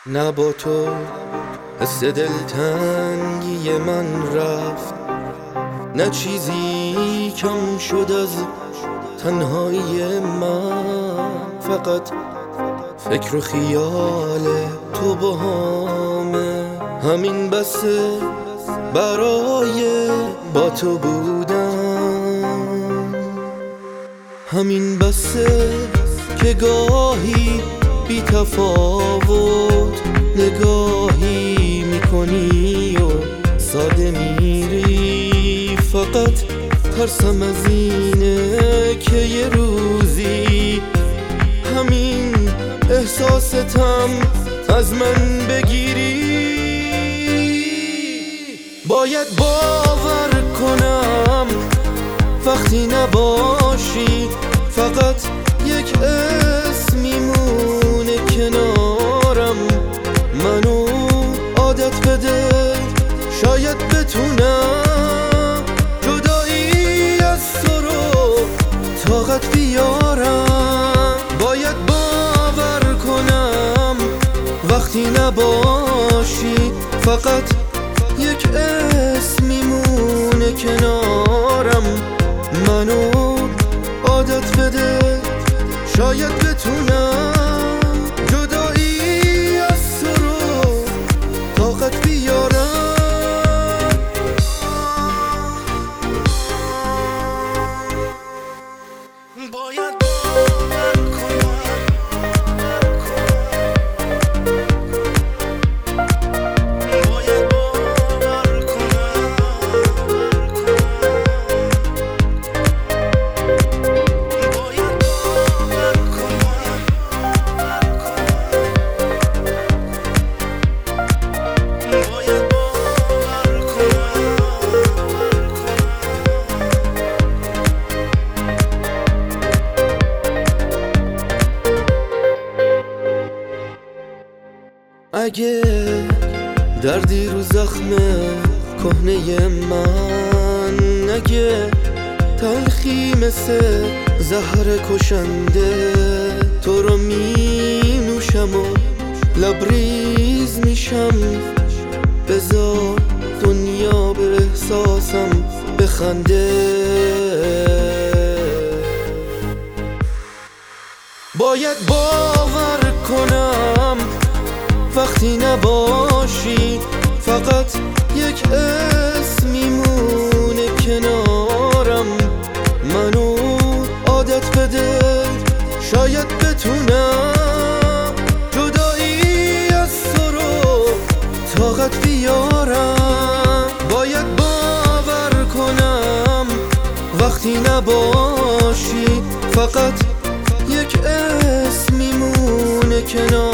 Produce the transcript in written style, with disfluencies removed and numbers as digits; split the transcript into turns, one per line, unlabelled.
نه با تو حس دلتنگی من رفت، نه چیزی کم شد از تنهایی من، فقط فکر و خیال تو با همه. همین بسه برای با تو بودن، همین بسه که گاهی بی تفاوت نگاهی میکنی و ساده میری. فقط ترسم از اینه که یه روزی همین احساستم از من بگیری. باید باور کنم وقتی نباشی، فقط یک اسم میمونه کنارم. منو عادت بده، شاید بتونم جدایی از تو رو طاقت بیارم. باید باور کنم وقتی نباشی، فقط یک اسم میمونه کنارم. منو عادت بده، شاید بتونم جدایی از تو رو طاقت بیارم. باید باور کنم، باید باور کنم، باید باور کنم، باید باور کنم. اگه دردی رو زخم کهنه من، اگه تلخی مثل زهر کشنده تو رو می نوشم و لبریز میشم، بذار دنیا به احساسم بخنده. باید باور کنم وقتی نباشی، فقط یک اسم میمونه کنارم. منو عادت بده، شاید بتونم جدایی از تو رو طاقت بیارم. باید باور کنم وقتی نباشی، فقط یک اسم میمونه کنارم.